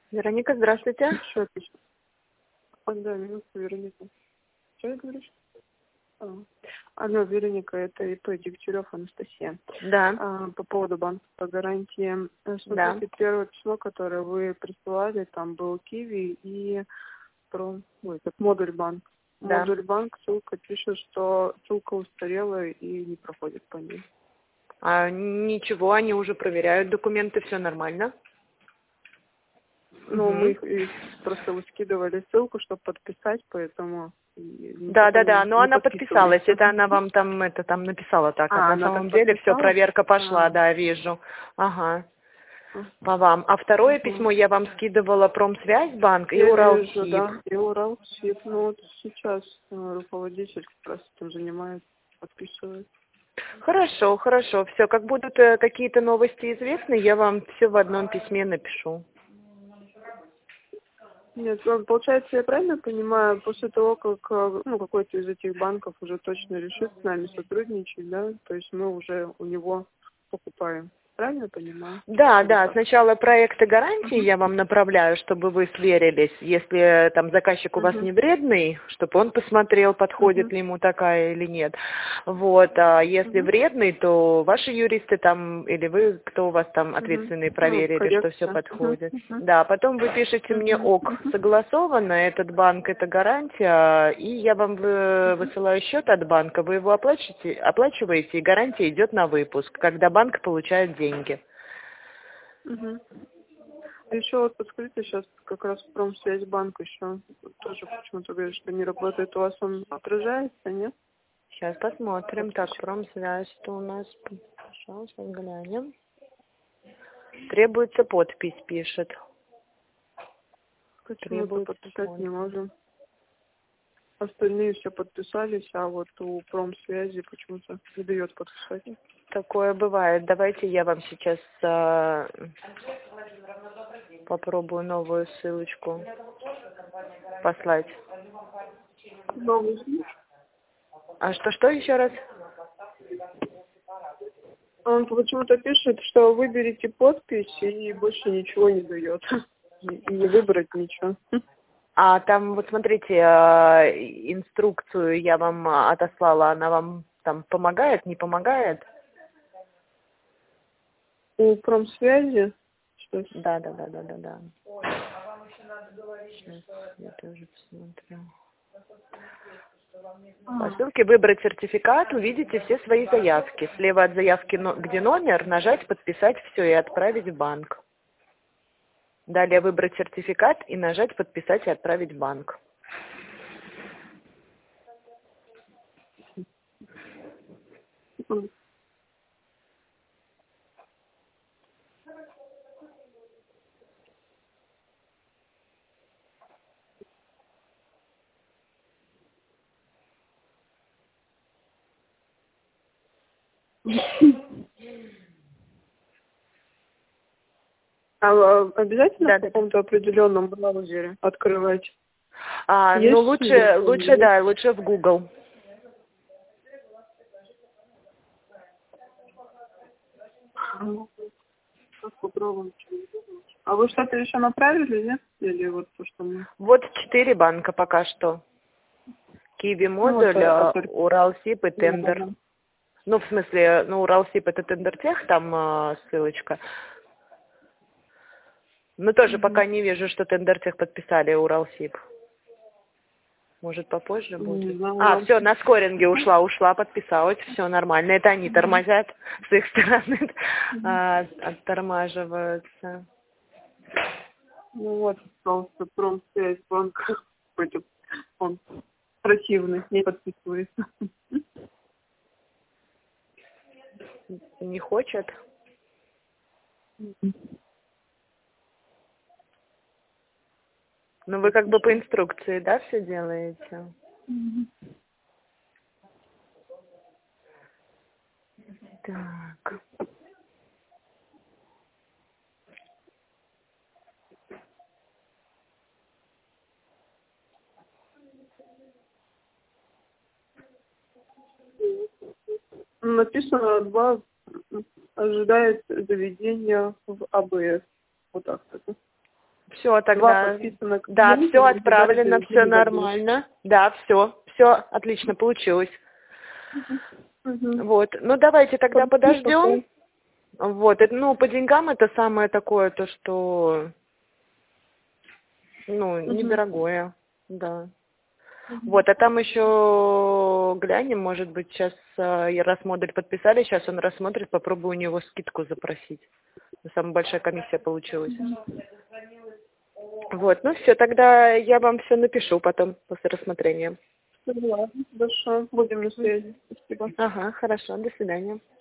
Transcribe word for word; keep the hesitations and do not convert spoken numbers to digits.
Вероника, здравствуйте. Что пишет? А, да, минутку, Вероника. Что ты говоришь? А, Алло, Вероника, это ИП Дегтярев Анастасия. Да, А, по поводу банковской гарантии. Э, да. Смотрите, первое письмо, которое вы присылали, там был Киви и про, ой, как модуль банк. Да. Модуль банк, ссылка пишет, что ссылка устарела и не проходит по ней. А, ничего, они уже проверяют документы, все нормально. Ну, Угу. мы их, их просто вы скидывали ссылку, чтобы подписать, поэтому и Да, да, потом да, не, но не она подписывались. подписалась, это она вам там это там написала так, а А, на она так самом деле все, подписалась? проверка пошла, А, да, вижу. Ага, а, по вам. А второе ага. письмо я вам скидывала Промсвязьбанк и Я вижу, Уралсиб. да, и Уралсиб. Ну вот сейчас э, руководитель как раз этим занимается, подписывает. Хорошо, хорошо, все, как будут э, какие-то новости известны, я вам все в одном письме напишу. Нет, э, получается, я правильно понимаю, после того, как э, ну, какой-то из этих банков уже точно решит с нами сотрудничать, да, то есть мы уже у него покупаем. Правильно я понимаю? Да, Или да, как? сначала проекты гарантии Угу. я вам направляю, чтобы вы сверились. Если там заказчик у вас Угу. не вредный, чтобы он посмотрел, подходит Угу. ли ему такая или нет. Вот, а если Угу. вредный, то ваши юристы там, или вы, кто у вас там Угу. ответственные, Ну, проверили, что все коррекция. Угу. подходит. Угу. Да, потом вы пишете мне Угу. ок, Угу. согласовано, этот банк, это гарантия, и я вам вы- Угу. высылаю счет от банка, вы его оплачиваете, оплачиваете, и гарантия идет на выпуск, когда банк получает деньги. Угу. А еще вот подскажите, сейчас как раз Промсвязьбанк еще тоже почему-то говорит, что не работает. У вас он отражается, нет? Сейчас посмотрим. Так, Подпись. промсвязь, что у нас? Сейчас глянем. Требуется подпись, пишет. Почему-то Требуется подписать не подпись. можем. Остальные все подписались, а вот у Промсвязи почему-то не дает подписать. Такое бывает. Давайте я вам сейчас а, попробую новую ссылочку послать. Новый ключ. А что-что еще раз? Он почему-то пишет, что выберите подпись и больше ничего не дает. И не выбрать ничего. А там, вот смотрите, а, инструкцию я вам а, отослала. Она вам там помогает, не помогает? У Промсвязи что? Да, да, да, да, да, да. Сейчас я тоже посмотрю. По ссылке «Выбрать сертификат» увидите все свои заявки. Слева от заявки, но- где номер, нажать «Подписать все» и отправить в банк. Далее выбрать сертификат и нажать «Подписать и отправить в банк». А а, обязательно Да, в да, да. каком-то определенном браузере открывать? А, ну Есть лучше, лучше, телефон? да, лучше в Google. Ну, сейчас попробуем. А вы что-то еще направили, нет? Или вот то, что мы... Вот четыре банка пока что. Киви Ну, вот модуль, а, а, от... Уралсиб и Да, да, Тендер. да. Ну, в смысле, ну, Уралсиб это Тендертех, там а, ссылочка. Но тоже Угу. пока не вижу, что Тендертех подписали Уралсиб. Может, попозже Не будет? знаю, А, урал. все, на скоринге ушла, ушла, подписалась, все нормально. Это они тормозят с их стороны, а, оттормаживаются. Ну вот, пожалуйста, Промсвязь, банк какой-то, он противный, не подписывается. Не хочет? Ну, вы как бы по инструкции, да, все делаете? Так. Написано, два ожидает заведения в АБС. Вот так вот. Все, тогда. подписано. Да, клиенту, все и отправлено, давайте все не нормально. Да, все, все отлично получилось. Мгм. Вот, ну давайте тогда Спасибо, подождем. Вот, это, ну, по деньгам это самое такое, то, что, ну, Мгм. недорогое, да. Мгм. Вот, а там еще глянем, может быть, сейчас раз модуль подписали, сейчас он рассмотрит, попробую у него скидку запросить. Самая большая комиссия получилась. Вот, ну все, тогда я вам все напишу потом, после рассмотрения. Ладно, хорошо. Будем на связи. Спасибо. Ага, хорошо, до свидания.